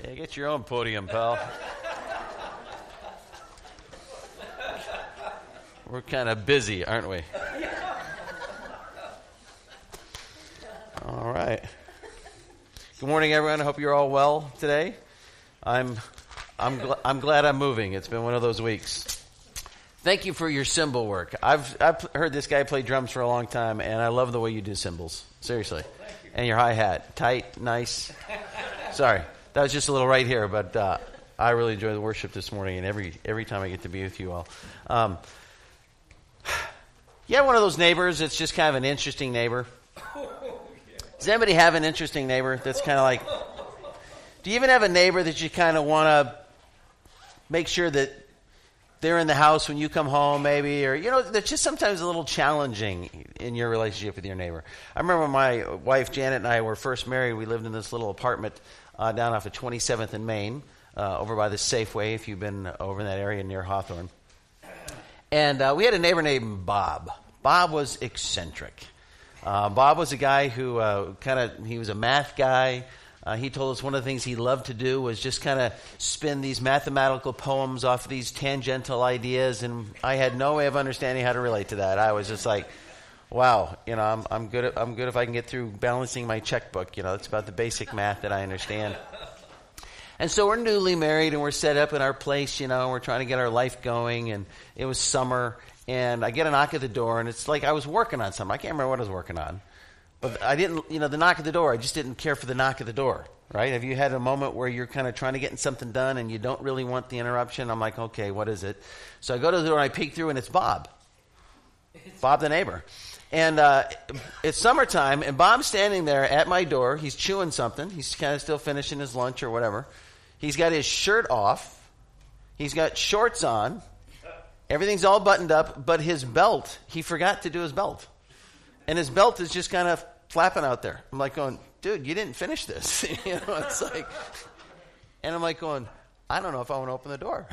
Yeah, get your own podium, pal. We're kind of busy, aren't we? All right. Good morning, everyone. I hope you're all well today. I'm glad I'm moving. It's been one of those weeks. Thank you for your cymbal work. I've heard this guy play drums for a long time, and I love the way you do cymbals. Seriously. And your hi-hat. Tight, nice. Sorry. That was just a little right here, but I really enjoy the worship this morning, and every time I get to be with you all. You have one of those neighbors that's just kind of an interesting neighbor? Does anybody have an interesting neighbor that's kind of like... Do you even have a neighbor that you kind of want to make sure that they're in the house when you come home, maybe? Or, that's just sometimes a little challenging in your relationship with your neighbor. I remember when my wife, Janet, and I were first married, we lived in this little apartment down off of 27th and Main, over by the Safeway, if you've been over in that area near Hawthorne. And we had a neighbor named Bob. Bob was eccentric. Bob was a guy who he was a math guy. He told us one of the things he loved to do was just kind of spin these mathematical poems off of these tangential ideas, and I had no way of understanding how to relate to that. I was just like, wow, I'm good if I can get through balancing my checkbook. It's about the basic math that I understand. And so we're newly married, and we're set up in our place, we're trying to get our life going, and it was summer, and I get a knock at the door, and it's like I was working on something. I can't remember what I was working on. But I didn't, the knock at the door, I just didn't care for the knock at the door, right? Have you had a moment where you're kind of trying to get something done, and you don't really want the interruption? I'm like, okay, what is it? So I go to the door, and I peek through, and it's Bob. Bob the neighbor. And it's summertime, and Bob's standing there at my door. He's chewing something. He's kind of still finishing his lunch or whatever. He's got his shirt off. He's got shorts on. Everything's all buttoned up, but his belt, he forgot to do his belt. And his belt is just kind of flapping out there. I'm like going, dude, you didn't finish this. It's like, and I'm like going, I don't know if I want to open the door.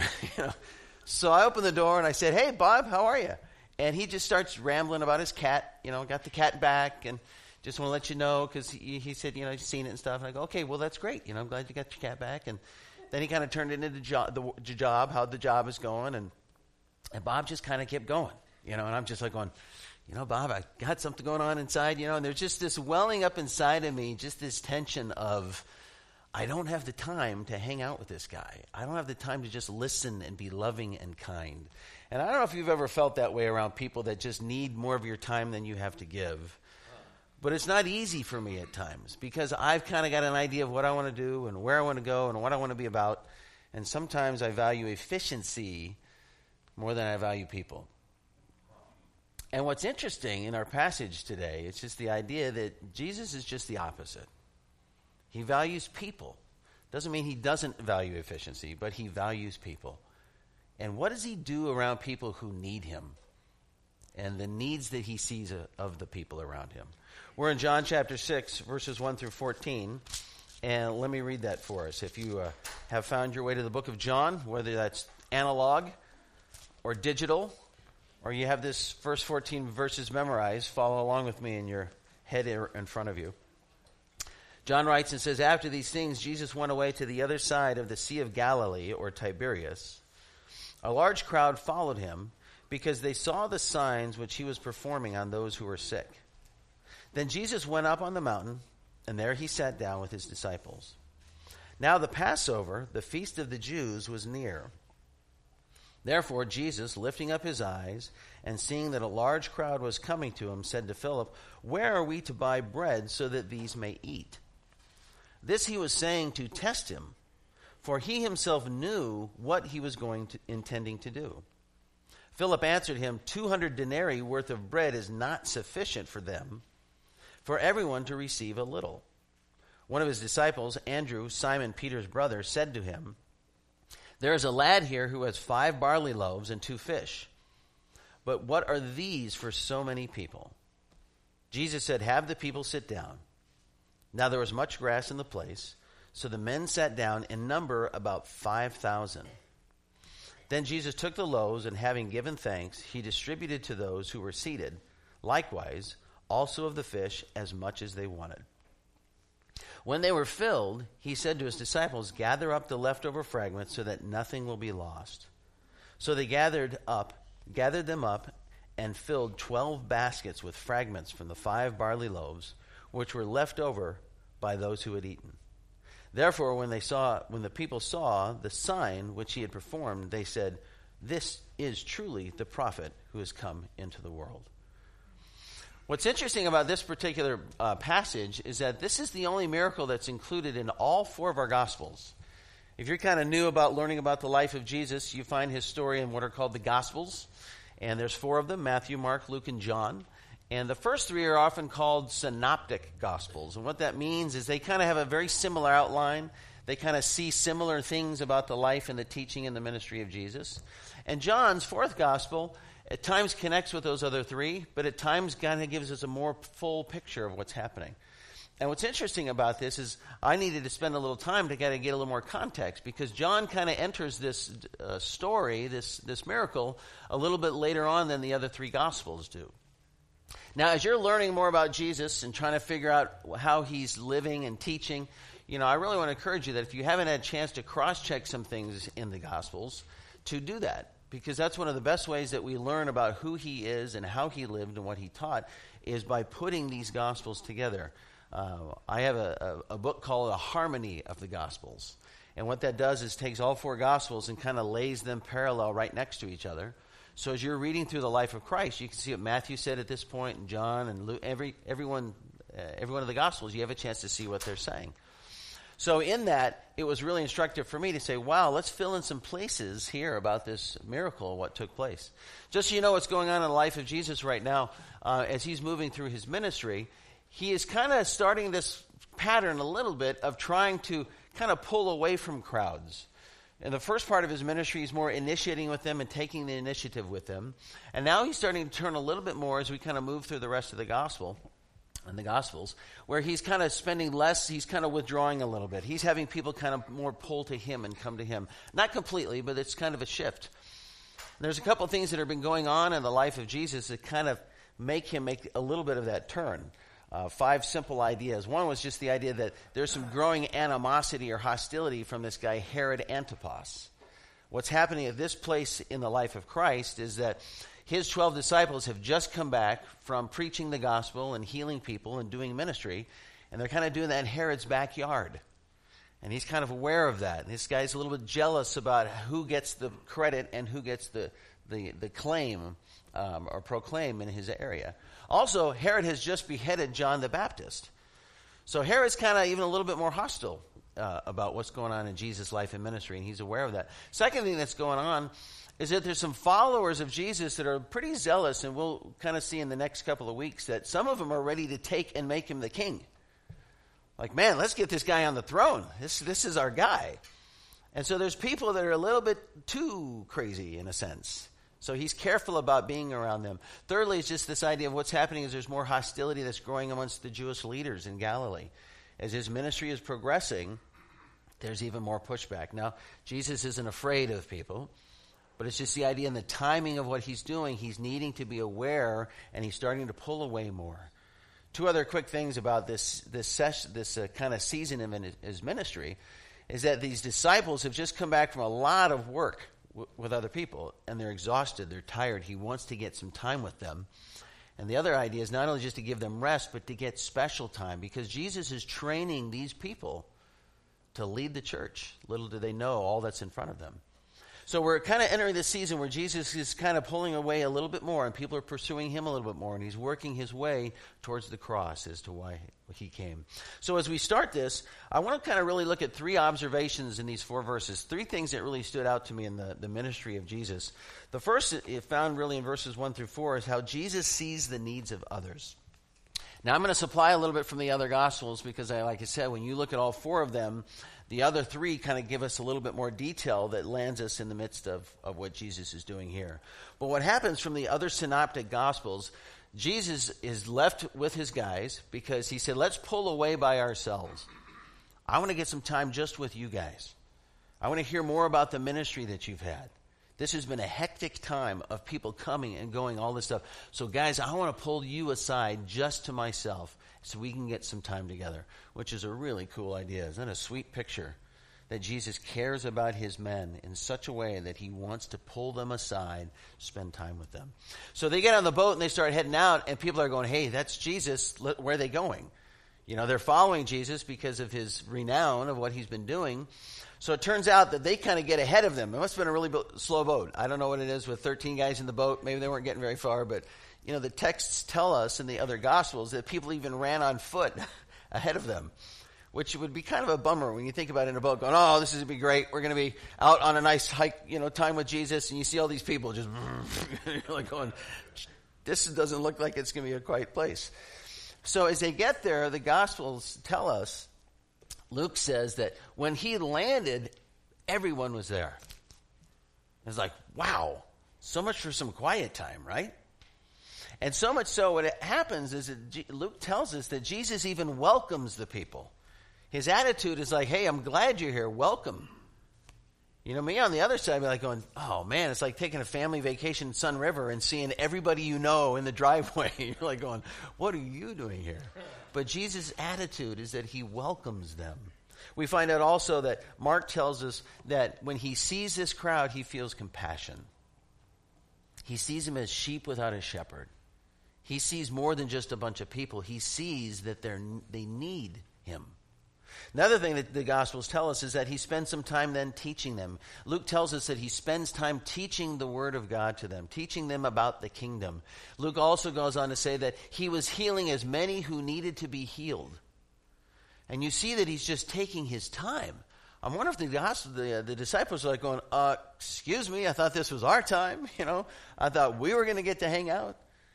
So I open the door, and I said, hey, Bob, how are you? And he just starts rambling about his cat, got the cat back, and just want to let you know, because he said, he's seen it and stuff. And I go, okay, well, that's great. I'm glad you got your cat back. And then he kind of turned it into the job, how the job is going. And Bob just kind of kept going, and I'm just like going, Bob, I got something going on inside, and there's just this welling up inside of me, just this tension of, I don't have the time to hang out with this guy. I don't have the time to just listen and be loving and kind. And I don't know if you've ever felt that way around people that just need more of your time than you have to give. But it's not easy for me at times, because I've kind of got an idea of what I want to do and where I want to go and what I want to be about. And sometimes I value efficiency more than I value people. And what's interesting in our passage today, it's just the idea that Jesus is just the opposite. He values people. Doesn't mean he doesn't value efficiency, but he values people. And what does he do around people who need him and the needs that he sees of the people around him? We're in John chapter 6, verses 1 through 14. And let me read that for us. If you have found your way to the book of John, whether that's analog or digital, or you have this first 14 verses memorized, follow along with me in your head in front of you. John writes and says, after these things, Jesus went away to the other side of the Sea of Galilee, or Tiberias. A large crowd followed him because they saw the signs which he was performing on those who were sick. Then Jesus went up on the mountain, and there he sat down with his disciples. Now the Passover, the feast of the Jews, was near. Therefore Jesus, lifting up his eyes and seeing that a large crowd was coming to him, said to Philip, where are we to buy bread so that these may eat? This he was saying to test him, for he himself knew what he was intending to do. Philip answered him, 200 denarii worth of bread is not sufficient for them, for everyone to receive a little. One of his disciples, Andrew, Simon Peter's brother, said to him, there is a lad here who has 5 barley loaves and 2 fish. But what are these for so many people? Jesus said, have the people sit down. Now there was much grass in the place, so the men sat down, in number about 5,000. Then Jesus took the loaves, and having given thanks, he distributed to those who were seated. Likewise, also of the fish, as much as they wanted. When they were filled, he said to his disciples, "Gather up the leftover fragments so that nothing will be lost." So they gathered them up, and filled 12 baskets with fragments from the 5 barley loaves, which were left over by those who had eaten. Therefore, when the people saw the sign which he had performed, they said, "This is truly the prophet who has come into the world." What's interesting about this particular passage is that this is the only miracle that's included in all 4 of our Gospels. If you're kind of new about learning about the life of Jesus, you find his story in what are called the Gospels. And there's 4 of them: Matthew, Mark, Luke, and John. And the first 3 are often called synoptic Gospels. And what that means is they kind of have a very similar outline. They kind of see similar things about the life and the teaching and the ministry of Jesus. And John's 4th Gospel at times connects with those other 3, but at times kind of gives us a more full picture of what's happening. And what's interesting about this is I needed to spend a little time to kind of get a little more context, because John kind of enters this story, this miracle, a little bit later on than the other 3 Gospels do. Now, as you're learning more about Jesus and trying to figure out how he's living and teaching, I really want to encourage you that if you haven't had a chance to cross-check some things in the Gospels, to do that. Because that's one of the best ways that we learn about who he is and how he lived and what he taught, is by putting these Gospels together. I have a book called A Harmony of the Gospels. And what that does is takes all 4 Gospels and kind of lays them parallel right next to each other. So as you're reading through the life of Christ, you can see what Matthew said at this point, and John, and Luke, every one of the Gospels, you have a chance to see what they're saying. So in that, it was really instructive for me to say, wow, let's fill in some places here about this miracle, what took place. Just so you know what's going on in the life of Jesus right now, as he's moving through his ministry, he is kind of starting this pattern a little bit of trying to kind of pull away from crowds. In the first part of his ministry, he's more initiating with them and taking the initiative with them. And now he's starting to turn a little bit more as we kind of move through the rest of the gospel and the Gospels, where he's kind of spending less, he's kind of withdrawing a little bit. He's having people kind of more pull to him and come to him. Not completely, but it's kind of a shift. And there's a couple of things that have been going on in the life of Jesus that kind of make him make a little bit of that turn. 5 simple ideas. One was just the idea that there's some growing animosity or hostility from this guy, Herod Antipas. What's happening at this place in the life of Christ is that his 12 disciples have just come back from preaching the gospel and healing people and doing ministry, and they're kind of doing that in Herod's backyard. And he's kind of aware of that. And this guy's a little bit jealous about who gets the credit and who gets the claim or proclaim in his area. Also, Herod has just beheaded John the Baptist. So Herod's kind of even a little bit more hostile about what's going on in Jesus' life and ministry, and he's aware of that. Second thing that's going on is that there's some followers of Jesus that are pretty zealous, and we'll kind of see in the next couple of weeks that some of them are ready to take and make him the king. Like, man, let's get this guy on the throne. This is our guy. And so there's people that are a little bit too crazy in a sense. So he's careful about being around them. Thirdly, it's just this idea of what's happening is there's more hostility that's growing amongst the Jewish leaders in Galilee. As his ministry is progressing, there's even more pushback. Now, Jesus isn't afraid of people, but it's just the idea and the timing of what he's doing. He's needing to be aware, and he's starting to pull away more. 2 other quick things about this kind of season in his ministry is that these disciples have just come back from a lot of work with other people, and they're exhausted, they're tired. He wants to get some time with them. And the other idea is not only just to give them rest, but to get special time, because Jesus is training these people to lead the church. Little do they know all that's in front of them. So we're kind of entering this season where Jesus is kind of pulling away a little bit more, and people are pursuing him a little bit more, and he's working his way towards the cross as to why he came. So as we start this, I want to kind of really look at 3 observations in these 4 verses, 3 things that really stood out to me in the ministry of Jesus. The first, found really in verses 1 through 4, is how Jesus sees the needs of others. Now, I'm going to supply a little bit from the other Gospels because, like I said, when you look at all 4 of them, the other 3 kind of give us a little bit more detail that lands us in the midst of what Jesus is doing here. But what happens from the other synoptic Gospels, Jesus is left with his guys because he said, let's pull away by ourselves. I want to get some time just with you guys. I want to hear more about the ministry that you've had. This has been a hectic time of people coming and going, all this stuff. So guys, I want to pull you aside just to myself so we can get some time together, which is a really cool idea. Isn't that a sweet picture? That Jesus cares about his men in such a way that he wants to pull them aside, spend time with them. So they get on the boat and they start heading out, and people are going, hey, that's Jesus. Where are they going? You know, they're following Jesus because of his renown of what he's been doing. So it turns out that they kind of get ahead of them. It must have been a really slow boat. I don't know what it is with 13 guys in the boat. Maybe they weren't getting very far, but you know, the texts tell us in the other Gospels that people even ran on foot ahead of them, which would be kind of a bummer when you think about it in a boat going, oh, this is going to be great. We're going to be out on a nice hike, you know, time with Jesus, and you see all these people just you're like going, this doesn't look like it's going to be a quiet place. So as they get there, the Gospels tell us, Luke says that when he landed, everyone was there. It's like, wow, so much for some quiet time, right? And so much so, what happens is that Luke tells us that Jesus even welcomes the people. His attitude is like, hey, I'm glad you're here. Welcome. You know, me on the other side, I'd be like going, oh, man, it's like taking a family vacation in Sun River and seeing everybody you know in the driveway. You're like going, what are you doing here? But Jesus' attitude is that he welcomes them. We find out also that Mark tells us that when he sees this crowd, he feels compassion. He sees them as sheep without a shepherd. He sees more than just a bunch of people. He sees that they need him. Another thing that the Gospels tell us is that he spends some time then teaching them. Luke tells us that he spends time teaching the Word of God to them, teaching them about the kingdom. Luke also goes on to say that he was healing as many who needed to be healed. And you see that he's just taking his time. I wonder if the disciples are like going, excuse me, I thought this was our time. You know, I thought we were going to get to hang out.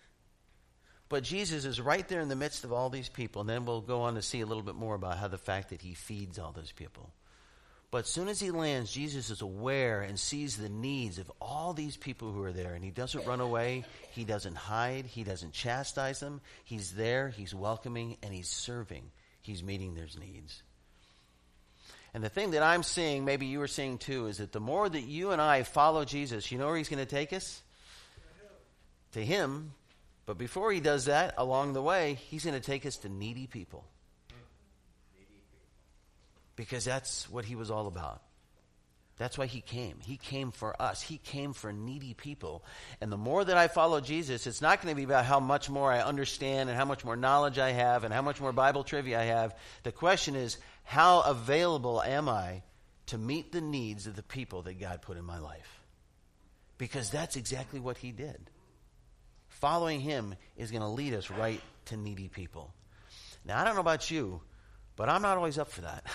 But Jesus is right there in the midst of all these people. And then we'll go on to see a little bit more about how the fact that he feeds all those people. But as soon as he lands, Jesus is aware and sees the needs of all these people who are there. And he doesn't run away. He doesn't hide. He doesn't chastise them. He's there. He's welcoming. And he's serving. He's meeting their needs. And the thing that I'm seeing, maybe you are seeing too, is that the more that you and I follow Jesus, you know where he's going to take us? To him. But before he does that, along the way, he's going to take us to needy people. Because that's what he was all about. That's why he came. He came for us. He came for needy people. And the more that I follow Jesus, it's not going to be about how much more I understand and how much more knowledge I have and how much more Bible trivia I have. The question is, how available am I to meet the needs of the people that God put in my life? Because that's exactly what he did. Following him is going to lead us right to needy people. Now, I don't know about you, but I'm not always up for that.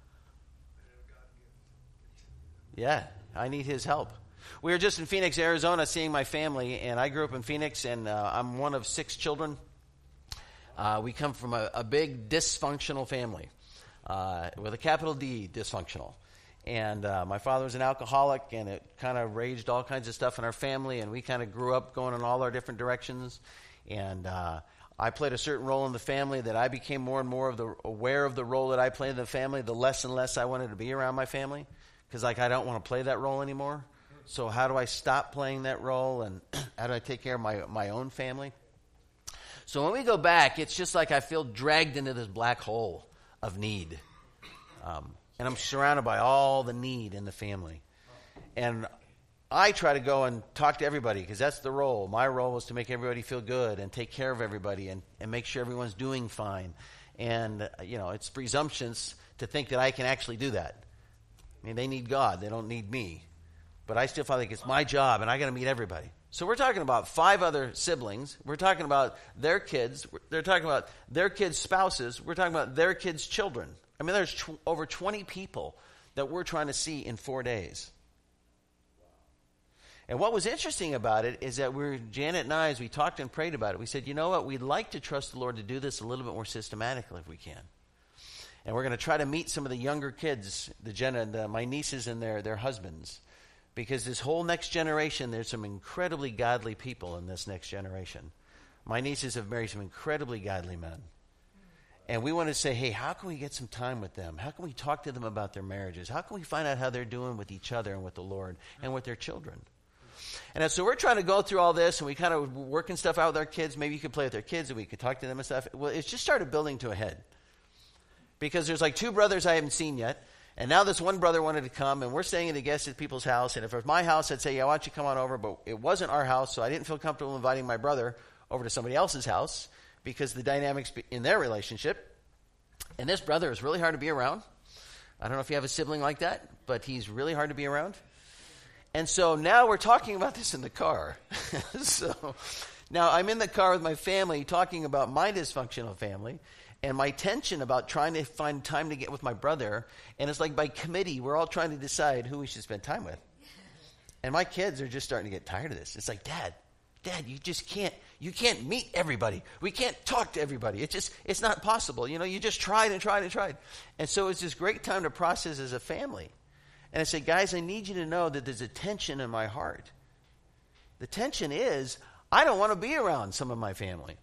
Yeah, I need his help. We were just in Phoenix, Arizona, seeing my family, and I grew up in Phoenix, and I'm one of 6 children. We come from a big dysfunctional family, with a capital D, dysfunctional. And my father was an alcoholic, and it kind of raged all kinds of stuff in our family, and we kind of grew up going in all our different directions. And I played a certain role in the family that I became more and more aware of the role that I played in the family, the less and less I wanted to be around my family. Because, I don't want to play that role anymore. So how do I stop playing that role, and how do I take care of my own family? So when we go back, it's just like I feel dragged into this black hole of need. And I'm surrounded by all the need in the family. And I try to go and talk to everybody, because that's the role. My role was to make everybody feel good and take care of everybody and make sure everyone's doing fine. And, it's presumptuous to think that I can actually do that. I mean, they need God. They don't need me. But I still feel like it's my job, and I got to meet everybody. So we're talking about 5 other siblings. We're talking about their kids. They're talking about their kids' spouses. We're talking about their kids' children. I mean, there's over 20 people that we're trying to see in 4 days. And what was interesting about it is that Janet and I, as we talked and prayed about it, we said, you know what, we'd like to trust the Lord to do this a little bit more systematically if we can. And we're going to try to meet some of the younger kids, my nieces and their husbands. Because this whole next generation, there's some incredibly godly people in this next generation. My nieces have married some incredibly godly men. And we want to say, hey, how can we get some time with them? How can we talk to them about their marriages? How can we find out how they're doing with each other and with the Lord and with their children? And so we're trying to go through all this, and we kind of working stuff out with our kids. Maybe you could play with their kids, and we could talk to them and stuff. Well, it just started building to a head. Because there's like 2 brothers I haven't seen yet. And now this one brother wanted to come, and we're staying at a guest at people's house. And if it was my house, I'd say, yeah, why don't you come on over? But it wasn't our house, so I didn't feel comfortable inviting my brother over to somebody else's house because the dynamics in their relationship. And this brother is really hard to be around. I don't know if you have a sibling like that, but he's really hard to be around. And so now we're talking about this in the car. So now I'm in the car with my family talking about my dysfunctional family and my tension about trying to find time to get with my brother. And it's like by committee, we're all trying to decide who we should spend time with. And my kids are just starting to get tired of this. It's like, Dad, you just can't meet everybody. We can't talk to everybody. It's not possible. You just tried and tried and tried. And so it's this great time to process as a family. And I say, guys, I need you to know that there's a tension in my heart. The tension is, I don't want to be around some of my family.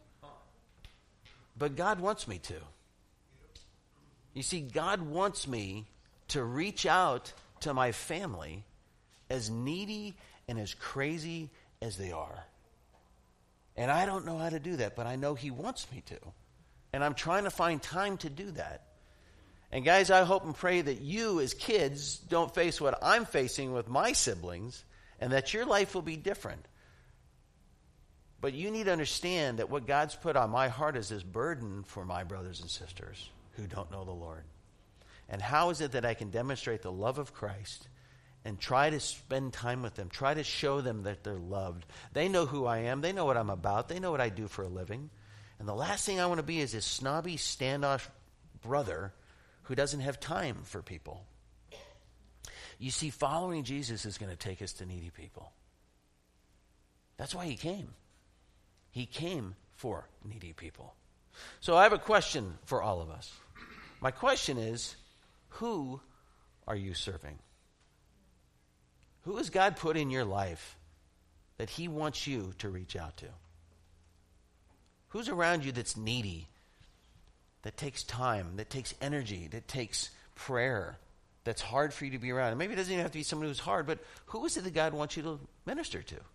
But God wants me to. You see, God wants me to reach out to my family as needy and as crazy as they are. And I don't know how to do that, but I know He wants me to. And I'm trying to find time to do that. And guys, I hope and pray that you as kids don't face what I'm facing with my siblings and that your life will be different. But you need to understand that what God's put on my heart is this burden for my brothers and sisters who don't know the Lord. And how is it that I can demonstrate the love of Christ and try to spend time with them, try to show them that they're loved? They know who I am. They know what I'm about. They know what I do for a living. And the last thing I want to be is this snobby, standoff brother who doesn't have time for people. You see, following Jesus is going to take us to needy people. That's why He came. He came for needy people. So I have a question for all of us. My question is, who are you serving? Who has God put in your life that He wants you to reach out to? Who's around you that's needy, that takes time, that takes energy, that takes prayer, that's hard for you to be around? And maybe it doesn't even have to be someone who's hard, but who is it that God wants you to minister to?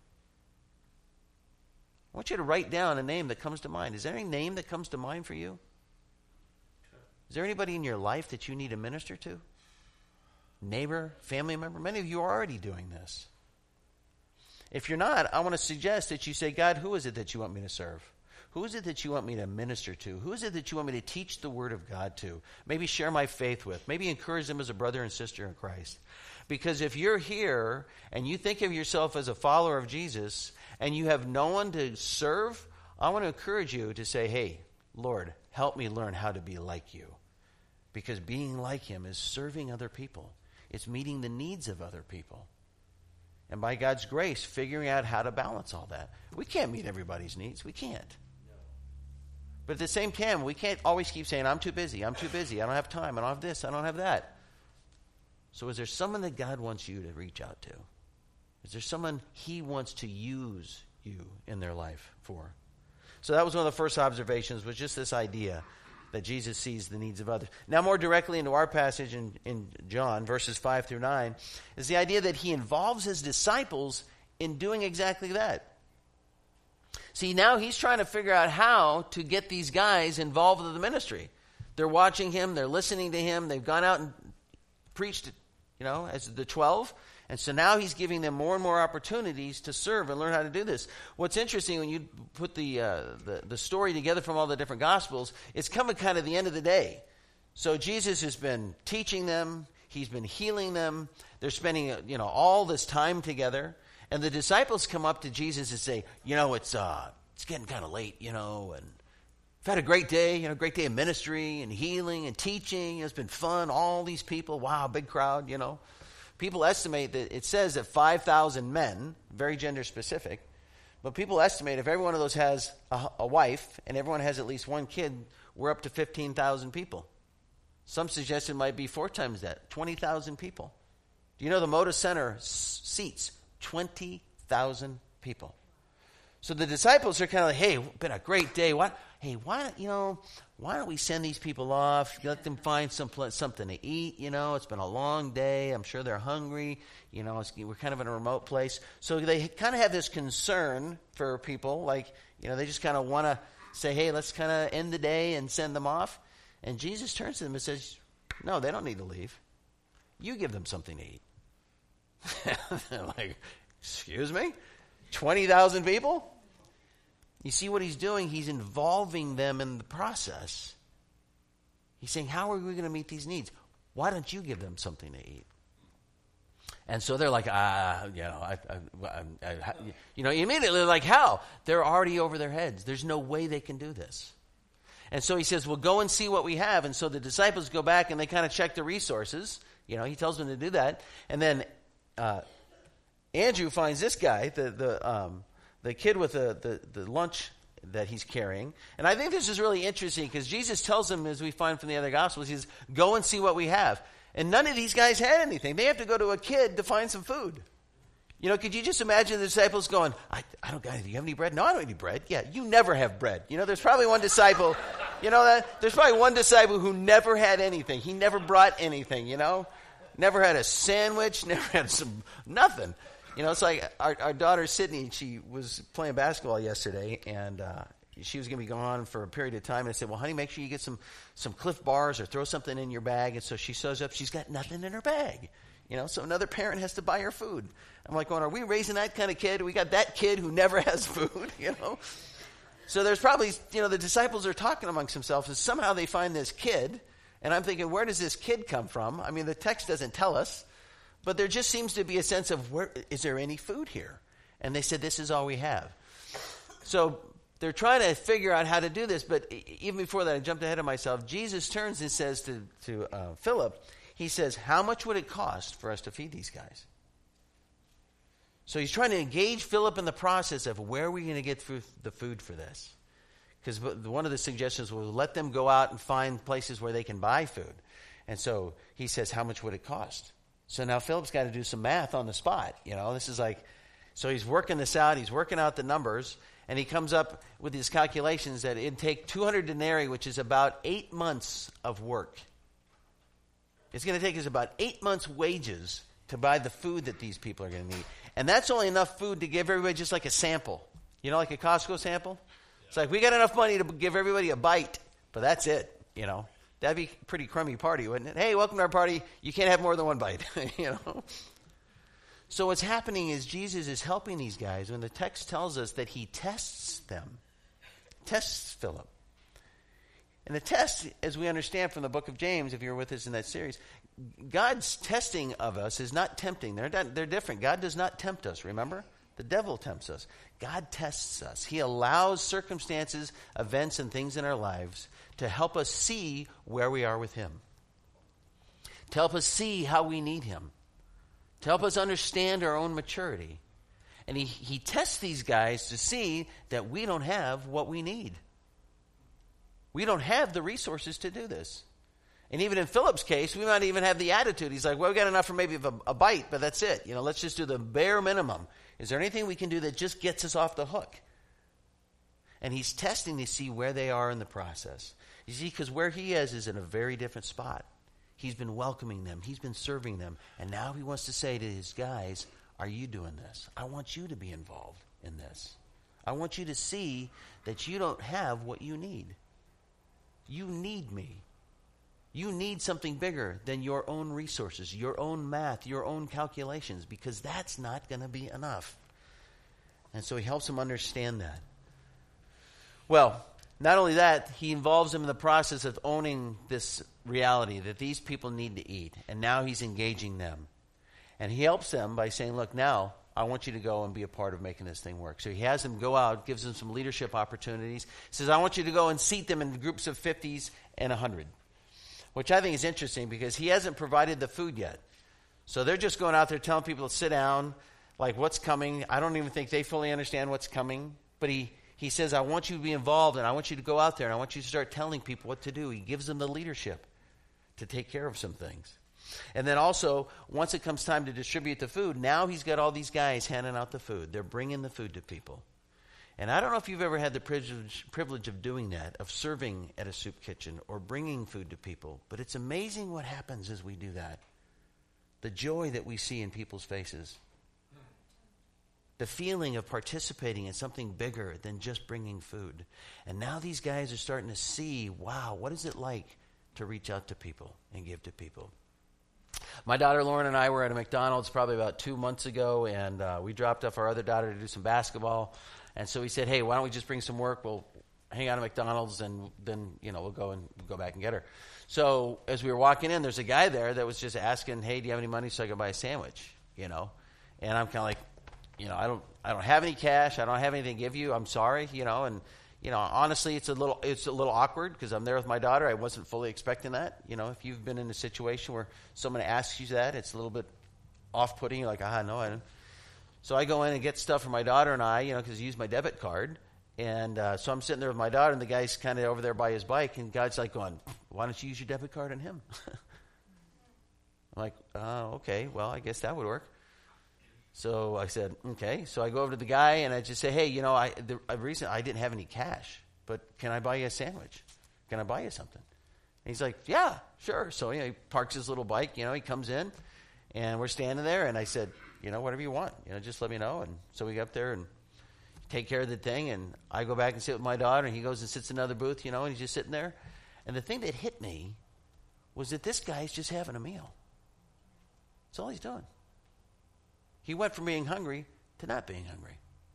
I want you to write down a name that comes to mind. Is there any name that comes to mind for you? Is there anybody in your life that you need to minister to? Neighbor, family member? Many of you are already doing this. If you're not, I want to suggest that you say, God, who is it that you want me to serve? Who is it that you want me to minister to? Who is it that you want me to teach the Word of God to? Maybe share my faith with. Maybe encourage them as a brother and sister in Christ. Because if you're here and you think of yourself as a follower of Jesus and you have no one to serve, I want to encourage you to say, hey, Lord, help me learn how to be like you. Because being like Him is serving other people. It's meeting the needs of other people. And by God's grace, figuring out how to balance all that. We can't meet everybody's needs. We can't. But at the same time, we can't always keep saying, I'm too busy, I don't have time, I don't have this, I don't have that. So is there someone that God wants you to reach out to? Is there someone He wants to use you in their life for? So that was one of the first observations, was just this idea that Jesus sees the needs of others. Now more directly into our passage in John, verses 5 through 9, is the idea that He involves His disciples in doing exactly that. See, now He's trying to figure out how to get these guys involved in the ministry. They're watching Him, they're listening to Him, they've gone out and preached, as the 12. And so now He's giving them more and more opportunities to serve and learn how to do this. What's interesting, when you put the story together from all the different Gospels, it's coming kind of the end of the day. So Jesus has been teaching them, He's been healing them, they're spending all this time together. And the disciples come up to Jesus and say, it's getting kind of late, and we've had a great day of ministry and healing and teaching. It's been fun. All these people, wow, big crowd, People estimate that it says that 5,000 men, very gender specific, but people estimate if every one of those has a wife and everyone has at least one kid, we're up to 15,000 people. Some suggest it might be 4 times that, 20,000 people. Do you know the Moda Center seats 20,000 people? So the disciples are kind of like, hey, it's been a great day. What? hey, why don't we send these people off, let them find something to eat, it's been a long day, I'm sure they're hungry, we're kind of in a remote place. So they kind of have this concern for people, like, they just kind of want to say, hey, let's kind of end the day and send them off. And Jesus turns to them and says, no, they don't need to leave. You give them something to eat. They're like, excuse me? 20,000 people? You see what he's doing? He's involving them in the process. He's saying, how are we going to meet these needs? Why don't you give them something to eat? And so they're like, immediately like, how? They're already over their heads. There's no way they can do this. And so he says, well, go and see what we have. And so the disciples go back and they kind of check the resources. He tells them to do that. And then Andrew finds this guy, the kid with the lunch that he's carrying. And I think this is really interesting because Jesus tells him, as we find from the other Gospels, he says, go and see what we have. And none of these guys had anything. They have to go to a kid to find some food. Could you just imagine the disciples going, I don't got anything. Do you have any bread? No, I don't have any bread. Yeah, you never have bread. There's probably one disciple, there's probably one disciple who never had anything. He never brought anything, Never had a sandwich, never had nothing. It's like our daughter Sydney, she was playing basketball yesterday, and she was going to be gone for a period of time. And I said, well, honey, make sure you get some Cliff Bars or throw something in your bag. And so she shows up, she's got nothing in her bag. So another parent has to buy her food. I'm like, are we raising that kind of kid? We got that kid who never has food, So there's probably, the disciples are talking amongst themselves, and somehow they find this kid. And I'm thinking, where does this kid come from? I mean, the text doesn't tell us. But there just seems to be a sense of, is there any food here? And they said, this is all we have. So they're trying to figure out how to do this. But even before that, I jumped ahead of myself. Jesus turns and says to Philip, he says, how much would it cost for us to feed these guys? So he's trying to engage Philip in the process of where are we going to get the food for this? Because one of the suggestions was let them go out and find places where they can buy food. And so he says, how much would it cost? So now Philip's got to do some math on the spot. This is like, so he's working this out. He's working out the numbers. And he comes up with these calculations that it'd take 200 denarii, which is about 8 months of work. It's going to take us about 8 months' wages to buy the food that these people are going to need. And that's only enough food to give everybody just like a sample. Like a Costco sample? It's like, we got enough money to give everybody a bite, but that's it, That'd be a pretty crummy party, wouldn't it? Hey, welcome to our party. You can't have more than one bite, So what's happening is Jesus is helping these guys when the text tells us that he tests them, tests Philip. And the test, as we understand from the book of James, if you're with us in that series, God's testing of us is not tempting. They're different. God does not tempt us, remember? The devil tempts us. God tests us. He allows circumstances, events, and things in our lives to help us see where we are with him. To help us see how we need him. To help us understand our own maturity. And he tests these guys to see that we don't have what we need. We don't have the resources to do this. And even in Philip's case, we might even have the attitude. He's like, well, we got enough for maybe a bite, but that's it. Let's just do the bare minimum. Is there anything we can do that just gets us off the hook? And he's testing to see where they are in the process. You see, because where he is in a very different spot. He's been welcoming them. He's been serving them. And now he wants to say to his guys, are you doing this? I want you to be involved in this. I want you to see that you don't have what you need. You need me. You need something bigger than your own resources, your own math, your own calculations, because that's not going to be enough. And so he helps them understand that. Well, not only that, he involves them in the process of owning this reality that these people need to eat. And now he's engaging them. And he helps them by saying, look, now I want you to go and be a part of making this thing work. So he has them go out, gives them some leadership opportunities. He says, I want you to go and seat them in groups of 50s and 100. Which I think is interesting because he hasn't provided the food yet. So they're just going out there telling people to sit down, like what's coming. I don't even think they fully understand what's coming. But he says, I want you to be involved and I want you to go out there and I want you to start telling people what to do. He gives them the leadership to take care of some things. And then also, once it comes time to distribute the food, now he's got all these guys handing out the food. They're bringing the food to people. And I don't know if you've ever had the privilege of doing that, of serving at a soup kitchen or bringing food to people. But it's amazing what happens as we do that. The joy that we see in people's faces. The feeling of participating in something bigger than just bringing food. And now these guys are starting to see, wow, what is it like to reach out to people and give to people? My daughter Lauren and I were at a McDonald's probably about 2 months ago, and we dropped off our other daughter to do some basketball. And so we said, hey, why don't we just bring some work? We'll hang out at McDonald's, and then, we'll go back and get her. So as we were walking in, there's a guy there that was just asking, hey, do you have any money so I can buy a sandwich? And I'm kind of like, I don't have any cash. I don't have anything to give you. I'm sorry, and honestly, it's a little awkward because I'm there with my daughter. I wasn't fully expecting that. If you've been in a situation where someone asks you that, it's a little bit off-putting. You're like, no, I don't. So I go in and get stuff for my daughter and I, because I use my debit card. And so I'm sitting there with my daughter, and the guy's kind of over there by his bike, and God's like going, why don't you use your debit card on him? I'm like, okay, well, I guess that would work. So I said, okay. So I go over to the guy, and I just say, hey, the reason I didn't have any cash, but can I buy you a sandwich? Can I buy you something? And he's like, yeah, sure. So he parks his little bike, he comes in, and we're standing there, and I said, whatever you want, just let me know. And so we go up there and take care of the thing, and I go back and sit with my daughter, and he goes and sits in another booth, and he's just sitting there. And the thing that hit me was that this guy's just having a meal. That's all he's doing. He went from being hungry to not being hungry.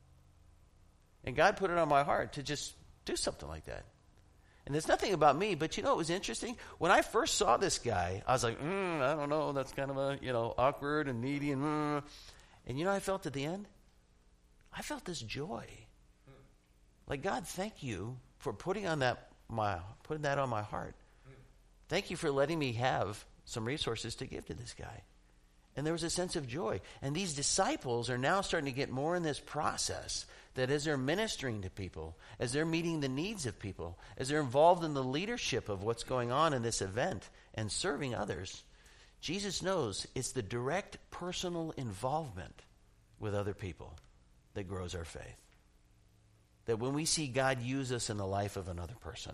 And God put it on my heart to just do something like that. And there's nothing about me, but it was interesting. When I first saw this guy, I was like, I don't know, that's kind of awkward and needy. And I felt at the end? I felt this joy. Like, God, thank you for putting that on my heart. Thank you for letting me have some resources to give to this guy. And there was a sense of joy. And these disciples are now starting to get more in this process that as they're ministering to people, as they're meeting the needs of people, as they're involved in the leadership of what's going on in this event and serving others, Jesus knows it's the direct personal involvement with other people that grows our faith. That when we see God use us in the life of another person,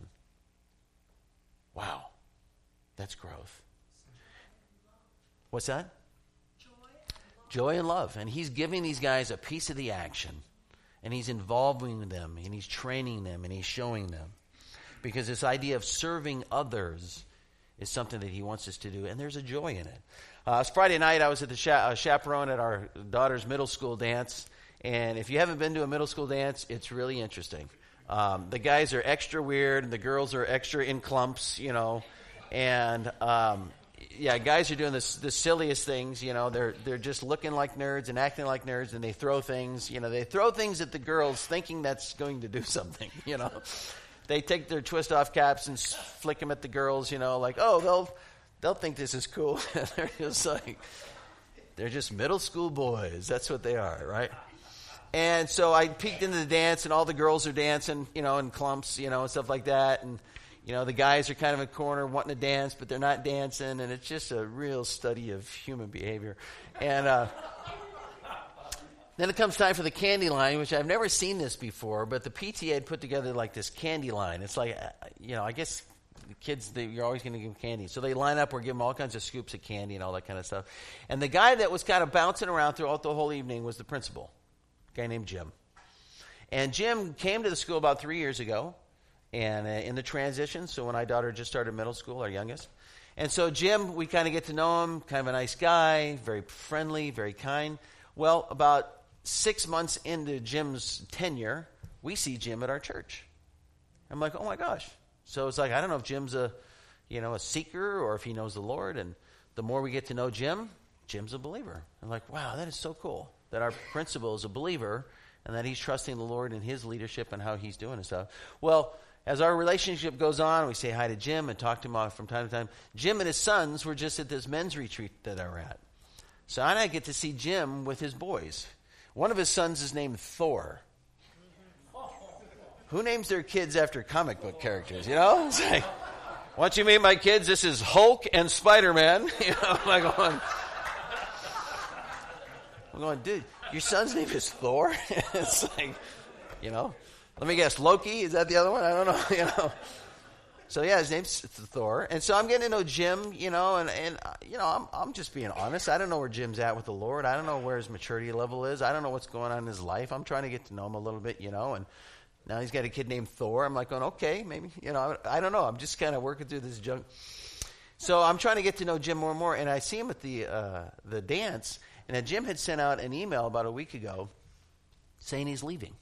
wow, that's growth. What's that? Joy and love. And he's giving these guys a piece of the action. And he's involving them. And he's training them. And he's showing them. Because this idea of serving others is something that he wants us to do. And there's a joy in it. It's Friday night. I was at the chaperone at our daughter's middle school dance. And if you haven't been to a middle school dance, it's really interesting. The guys are extra weird. And the girls are extra in clumps, And... guys are doing the silliest things, they're just looking like nerds and acting like nerds, and they throw things, they throw things at the girls thinking that's going to do something, They take their twist off caps and flick them at the girls, like, oh, they'll think this is cool. They're just middle school boys. That's what they are, right? And so I peeked into the dance, and all the girls are dancing, in clumps, and stuff like that, and the guys are kind of in a corner wanting to dance, but they're not dancing, and it's just a real study of human behavior. And then it comes time for the candy line, which I've never seen this before, but the PTA had put together like this candy line. It's like, I guess the kids, you're always going to give them candy. So they line up, we're giving them all kinds of scoops of candy and all that kind of stuff. And the guy that was kind of bouncing around throughout the whole evening was the principal, a guy named Jim. And Jim came to the school about 3 years ago. And in the transition, so when our daughter just started middle school, our youngest. And so Jim, we kind of get to know him, kind of a nice guy, very friendly, very kind. Well, about 6 months into Jim's tenure, we see Jim at our church. I'm like, oh my gosh. So it's like, I don't know if Jim's a seeker or if he knows the Lord. And the more we get to know Jim, Jim's a believer. I'm like, wow, that is so cool that our principal is a believer and that he's trusting the Lord in his leadership and how he's doing and stuff. Well, as our relationship goes on, we say hi to Jim and talk to him from time to time. Jim and his sons were just at this men's retreat that I were at. So I get to see Jim with his boys. One of his sons is named Thor. Who names their kids after comic book characters, It's like, why don't you meet my kids? This is Hulk and Spider-Man. I'm going, dude, your son's name is Thor? It's like... you know. Let me guess, Loki? Is that the other one? I don't know, you know. So, yeah, his name's Thor. And so I'm getting to know Jim, you know, and you know, I'm just being honest. I don't know where Jim's at with the Lord. I don't know where his maturity level is. I don't know what's going on in his life. I'm trying to get to know him a little bit, you know, and now he's got a kid named Thor. I'm like going, okay, maybe, you know, I don't know. I'm just kind of working through this junk. So I'm trying to get to know Jim more and more, and I see him at the dance, and then Jim had sent out an email about a week ago saying he's leaving.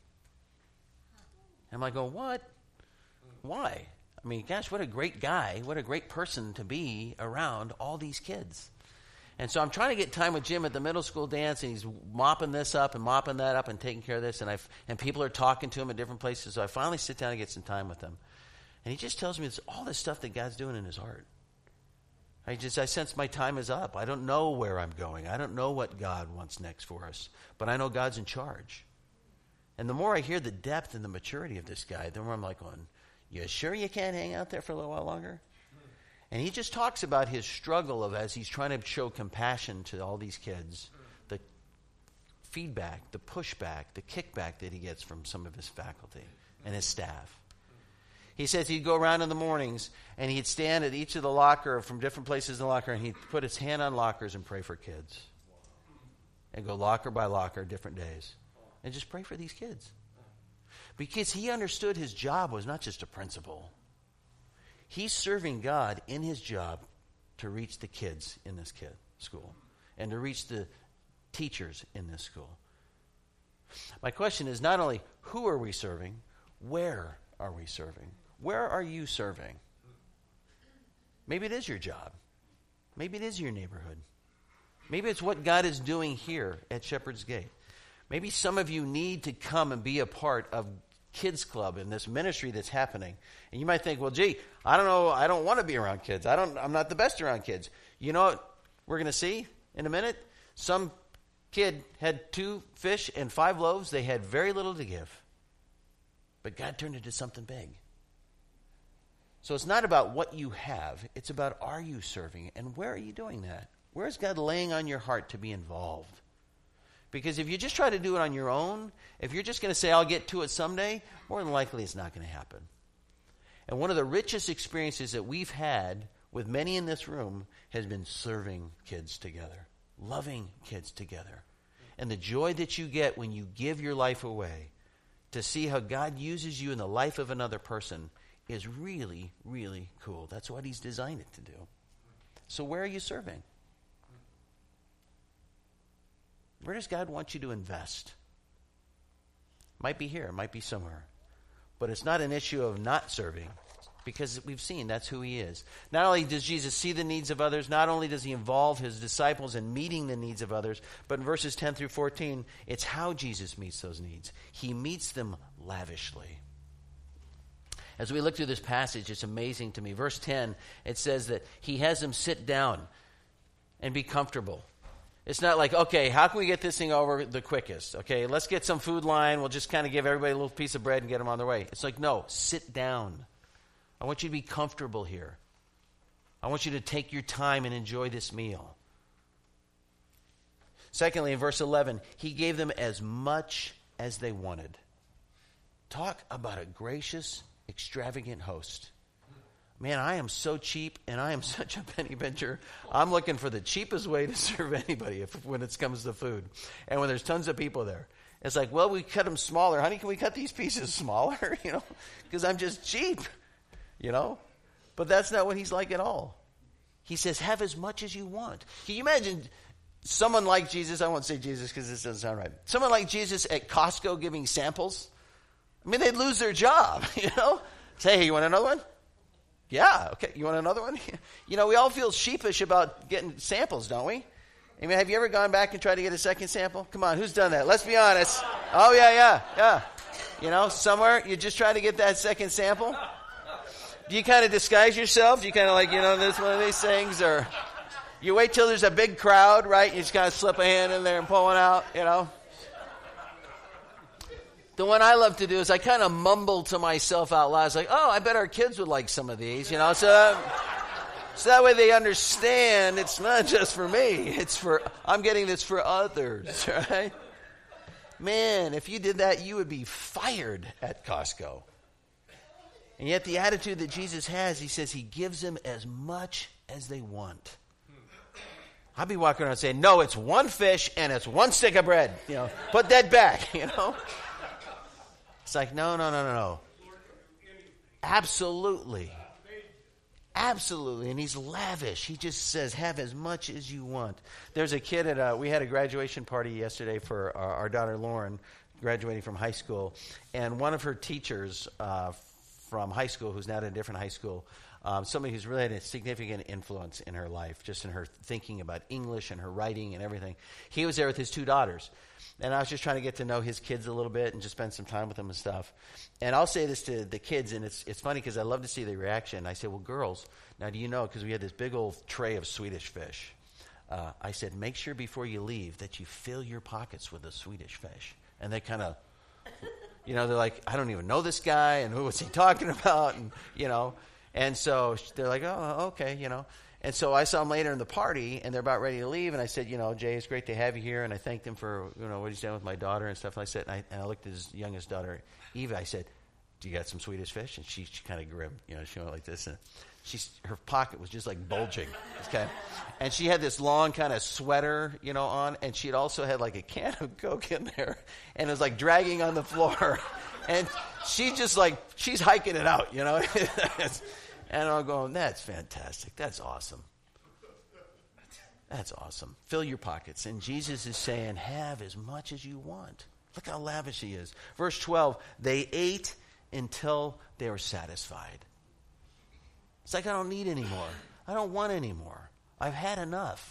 I'm like, going, what? Why? I mean, gosh, what a great guy, what a great person to be around all these kids. And so I'm trying to get time with Jim at the middle school dance, and he's mopping this up and mopping that up and taking care of this, and people are talking to him at different places. So I finally sit down and get some time with him. And he just tells me it's all this stuff that God's doing in his heart. I sense my time is up. I don't know where I'm going. I don't know what God wants next for us, but I know God's in charge. And the more I hear the depth and the maturity of this guy, the more I'm like going, you sure you can't hang out there for a little while longer? And he just talks about his struggle of as he's trying to show compassion to all these kids, the feedback, the pushback, the kickback that he gets from some of his faculty and his staff. He says he'd go around in the mornings and he'd stand at each of the locker from different places in the locker and he'd put his hand on lockers and pray for kids. And go locker by locker different days. And just pray for these kids. Because he understood his job was not just a principal. He's serving God in his job to reach the kids in this school and to reach the teachers in this school. My question is not only who are we serving, where are we serving? Where are you serving? Maybe it is your job. Maybe it is your neighborhood. Maybe it's what God is doing here at Shepherd's Gate. Maybe some of you need to come and be a part of Kids Club and this ministry that's happening. And you might think, well, gee, I don't know. I don't want to be around kids. I'm not the best around kids. You know what we're going to see in a minute? Some kid had 2 fish and 5 loaves. They had very little to give. But God turned it into something big. So it's not about what you have. It's about are you serving and where are you doing that? Where is God laying on your heart to be involved? Because if you just try to do it on your own, if you're just going to say, I'll get to it someday, more than likely it's not going to happen. And one of the richest experiences that we've had with many in this room has been serving kids together, loving kids together. And the joy that you get when you give your life away to see how God uses you in the life of another person is really, really cool. That's what he's designed it to do. So where are you serving? Where does God want you to invest? Might be here, might be somewhere. But it's not an issue of not serving, because we've seen that's who he is. Not only does Jesus see the needs of others, not only does he involve his disciples in meeting the needs of others, but in verses 10 through 14, it's how Jesus meets those needs. He meets them lavishly. As we look through this passage, it's amazing to me. Verse 10, it says that he has them sit down and be comfortable. It's not like, okay, how can we get this thing over the quickest? Okay, let's get some food line. We'll just kind of give everybody a little piece of bread and get them on their way. It's like, no, sit down. I want you to be comfortable here. I want you to take your time and enjoy this meal. Secondly, in verse 11, he gave them as much as they wanted. Talk about a gracious, extravagant host. Man, I am so cheap, and I am such a penny pincher. I'm looking for the cheapest way to serve anybody when it comes to food. And when there's tons of people there. It's like, well, we cut them smaller. Honey, can we cut these pieces smaller? Because I'm just cheap, But that's not what he's like at all. He says, have as much as you want. Can you imagine someone like Jesus? I won't say Jesus because this doesn't sound right. Someone like Jesus at Costco giving samples. I mean, they'd lose their job, Say, hey, you want another one? Yeah, okay. You want another one? We all feel sheepish about getting samples, don't we? I mean, have you ever gone back and tried to get a second sample? Come on, who's done that? Let's be honest. Oh, yeah. Somewhere you just try to get that second sample. Do you kind of disguise yourself? Do you kind of like, this one of these things? Or you wait till there's a big crowd, right? You just kind of slip a hand in there and pull one out, The one I love to do is I kind of mumble to myself out loud. It's like, oh, I bet our kids would like some of these, So that way they understand it's not just for me. I'm getting this for others, right? Man, if you did that, you would be fired at Costco. And yet the attitude that Jesus has, he says he gives them as much as they want. I'd be walking around saying, no, it's one fish and it's one stick of bread. Put that back, It's like, no. Absolutely. Absolutely. And he's lavish. He just says, have as much as you want. There's a kid we had a graduation party yesterday for our daughter Lauren, graduating from high school. And one of her teachers from high school, who's now at a different high school, somebody who's really had a significant influence in her life, just in her thinking about English and her writing and everything. He was there with his two daughters. And I was just trying to get to know his kids a little bit and just spend some time with them and stuff. And I'll say this to the kids, and it's funny because I love to see the reaction. I said, well, girls, now do you know, because we had this big old tray of Swedish fish. I said, make sure before you leave that you fill your pockets with the Swedish fish. And they kind of, they're like, I don't even know this guy, and who was he talking about? And, and so they're like, oh, okay, And so I saw him later in the party, and they're about ready to leave. And I said, Jay, it's great to have you here. And I thanked him for, what he's done with my daughter and stuff. And I said, and I looked at his youngest daughter, Eva. I said, do you got some Swedish fish? And she kind of grinned, she went like this. And her pocket was just like bulging. Okay. And she had this long kind of sweater, on. And she had also had like a can of Coke in there. And it was like dragging on the floor. And she just she's hiking it out, And I'm going, that's fantastic. That's awesome. That's awesome. Fill your pockets. And Jesus is saying, have as much as you want. Look how lavish he is. Verse 12, they ate until they were satisfied. It's like, I don't need any more. I don't want any more. I've had enough.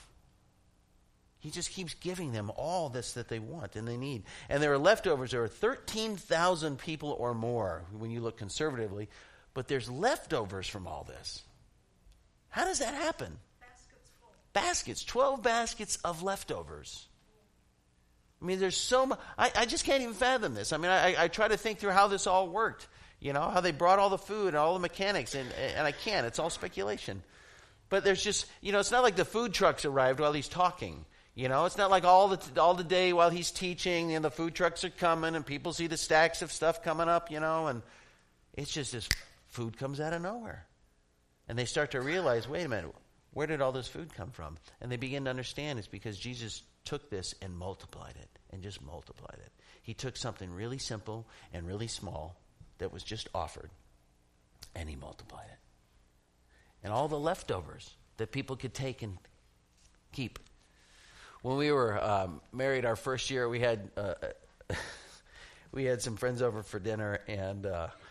He just keeps giving them all this that they want and they need. And there are leftovers. There are 13,000 people or more, when you look conservatively. But there's leftovers from all this. How does that happen? Baskets full. Baskets, 12 baskets of leftovers. I mean, there's so much. I just can't even fathom this. I mean, I try to think through how this all worked. How they brought all the food and all the mechanics, and I can't. It's all speculation. But there's just, it's not like the food trucks arrived while he's talking. It's not like all the day while he's teaching, the food trucks are coming and people see the stacks of stuff coming up, and it's just this food comes out of nowhere. And they start to realize, wait a minute, where did all this food come from? And they begin to understand it's because Jesus took this and multiplied it, and just multiplied it. He took something really simple and really small that was just offered, and he multiplied it. And all the leftovers that people could take and keep. When we were married our first year, we had some friends over for dinner, and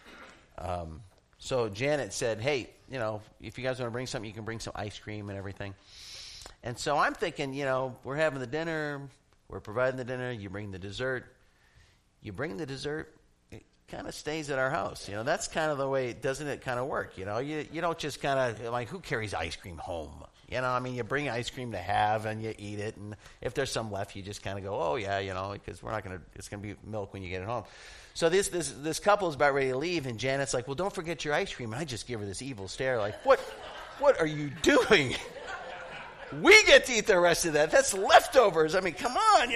so Janet said, hey, if you guys want to bring something, you can bring some ice cream and everything. And so I'm thinking, we're having the dinner, we're providing the dinner, you bring the dessert. You bring the dessert, it kind of stays at our house. That's kind of the way, doesn't it kind of work? You don't just kind of, like, who carries ice cream home? You bring ice cream to have and you eat it. And if there's some left, you just kind of go, oh, yeah, because it's going to be milk when you get it home. So this couple is about ready to leave, and Janet's like, well, don't forget your ice cream. And I just give her this evil stare, like, what are you doing? We get to eat the rest of that. That's leftovers. I mean, come on,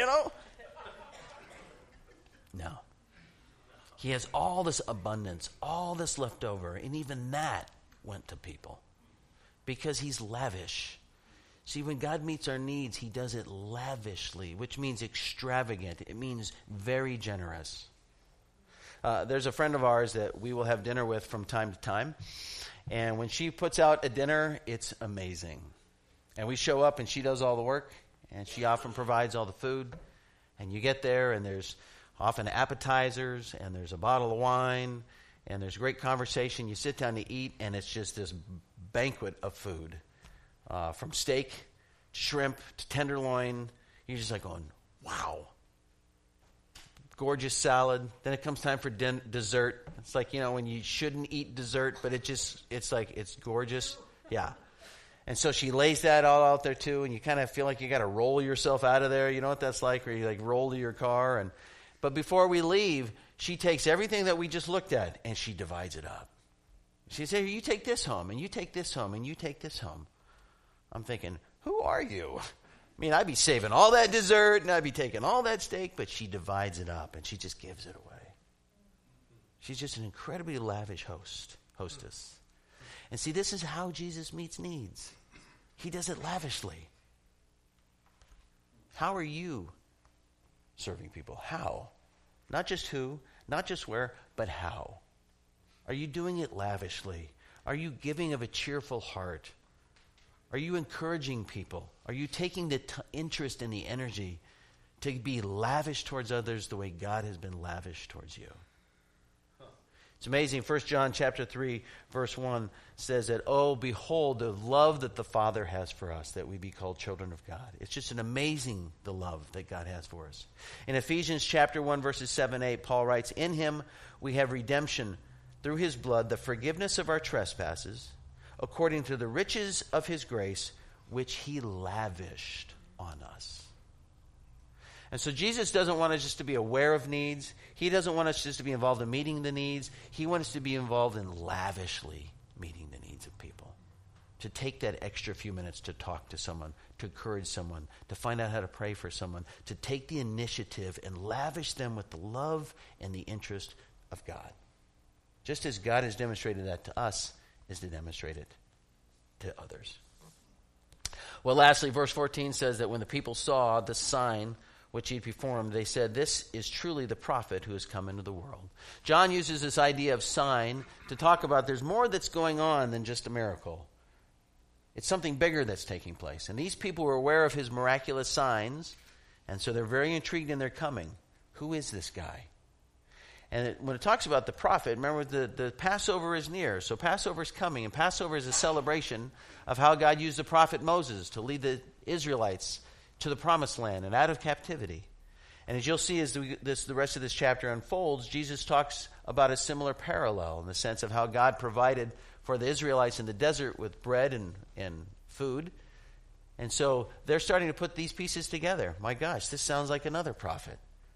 No. He has all this abundance, all this leftover, and even that went to people because he's lavish. See, when God meets our needs, he does it lavishly, which means extravagant. It means very generous. There's a friend of ours that we will have dinner with from time to time, and when she puts out a dinner, it's amazing. And we show up, and she does all the work, and she often provides all the food, and you get there, and there's often appetizers, and there's a bottle of wine, and there's great conversation. You sit down to eat, and it's just this banquet of food, from steak to shrimp to tenderloin. You're just like going, wow. Gorgeous salad. Then it comes time for dessert. It's like, when you shouldn't eat dessert, but it's like, it's gorgeous. Yeah. And so she lays that all out there too, and you kind of feel like you got to roll yourself out of there. You know what that's like, where you like roll to your car. But before we leave, she takes everything that we just looked at and she divides it up. She says, you take this home, and you take this home, and you take this home. I'm thinking, who are you? I mean, I'd be saving all that dessert and I'd be taking all that steak, but she divides it up and she just gives it away. She's just an incredibly lavish hostess. And see, this is how Jesus meets needs. He does it lavishly. How are you serving people? How? Not just who, not just where, but how. Are you doing it lavishly? Are you giving of a cheerful heart? Are you encouraging people? Are you taking the interest and the energy to be lavish towards others the way God has been lavish towards you? It's amazing. 1 John chapter 3, verse 1 says that, oh, behold, the love that the Father has for us, that we be called children of God. It's just an amazing, the love that God has for us. In Ephesians chapter 1, verses 7, 8, Paul writes, in him we have redemption through his blood, the forgiveness of our trespasses, according to the riches of his grace, which he lavished on us. And so Jesus doesn't want us just to be aware of needs. He doesn't want us just to be involved in meeting the needs. He wants us to be involved in lavishly meeting the needs of people. To take that extra few minutes to talk to someone, to encourage someone, to find out how to pray for someone, to take the initiative and lavish them with the love and the interest of God. Just as God has demonstrated that to us, is to demonstrate it to others. Well, lastly, verse 14 says that when the people saw the sign which he performed, they said, this is truly the prophet who has come into the world. John uses this idea of sign to talk about there's more that's going on than just a miracle. It's something bigger that's taking place. And these people were aware of his miraculous signs, and so they're very intrigued in their coming. Who is this guy? And when it talks about the prophet, remember the Passover is near. So Passover is coming, and Passover is a celebration of how God used the prophet Moses to lead the Israelites to the promised land and out of captivity. And as you'll see as the rest of this chapter unfolds, Jesus talks about a similar parallel in the sense of how God provided for the Israelites in the desert with bread and food. And so they're starting to put these pieces together. My gosh, this sounds like another prophet.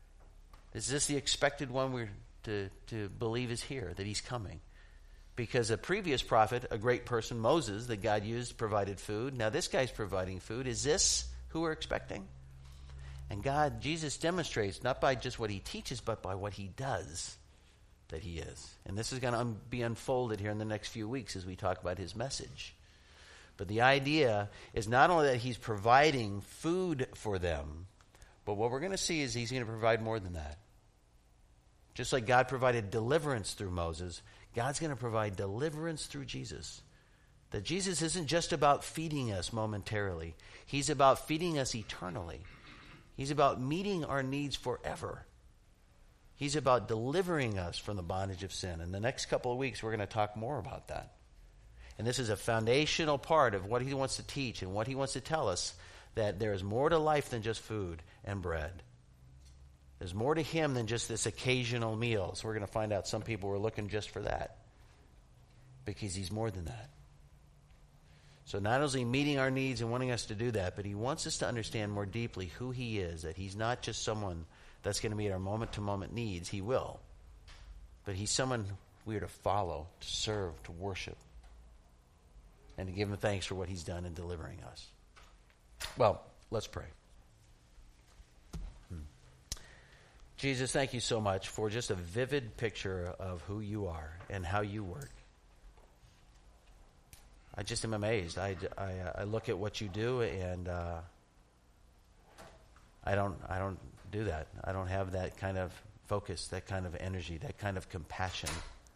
Is this the expected one we're to believe is here, that he's coming? Because a previous prophet, a great person, Moses, that God used, provided food. Now this guy's providing food. Is this who we're expecting? And Jesus demonstrates, not by just what he teaches, but by what he does, that he is. And this is going to be unfolded here in the next few weeks as we talk about his message. But the idea is not only that he's providing food for them, but what we're going to see is he's going to provide more than that. Just like God provided deliverance through Moses, God's going to provide deliverance through Jesus. That Jesus isn't just about feeding us momentarily. He's about feeding us eternally. He's about meeting our needs forever. He's about delivering us from the bondage of sin. In the next couple of weeks, we're going to talk more about that. And this is a foundational part of what he wants to teach and what he wants to tell us, that there is more to life than just food and bread. There's more to him than just this occasional meal. So we're going to find out some people were looking just for that, because he's more than that. So not only is he meeting our needs and wanting us to do that, but he wants us to understand more deeply who he is, that he's not just someone that's going to meet our moment-to-moment needs. He will. But he's someone we are to follow, to serve, to worship, and to give him thanks for what he's done in delivering us. Well, let's pray. Jesus, thank you so much for just a vivid picture of who you are and how you work. I just am amazed. I look at what you do, and I don't do that. I don't have that kind of focus, that kind of energy, that kind of compassion.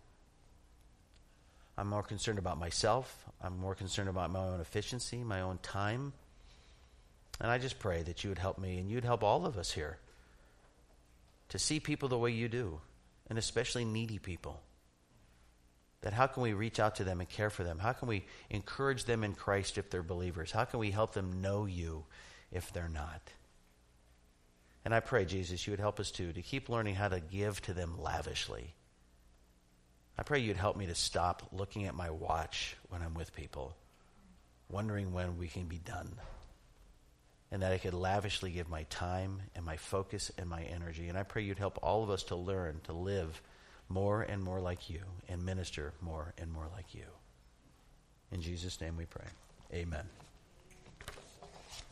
I'm more concerned about myself. I'm more concerned about my own efficiency, my own time. And I just pray that you would help me, and you'd help all of us here to see people the way you do, and especially needy people. That how can we reach out to them and care for them? How can we encourage them in Christ if they're believers? How can we help them know you if they're not? And I pray, Jesus, you would help us too, to keep learning how to give to them lavishly. I pray you'd help me to stop looking at my watch when I'm with people, wondering when we can be done. And that I could lavishly give my time and my focus and my energy. And I pray you'd help all of us to learn to live more and more like you and minister more and more like you. In Jesus' name we pray. Amen.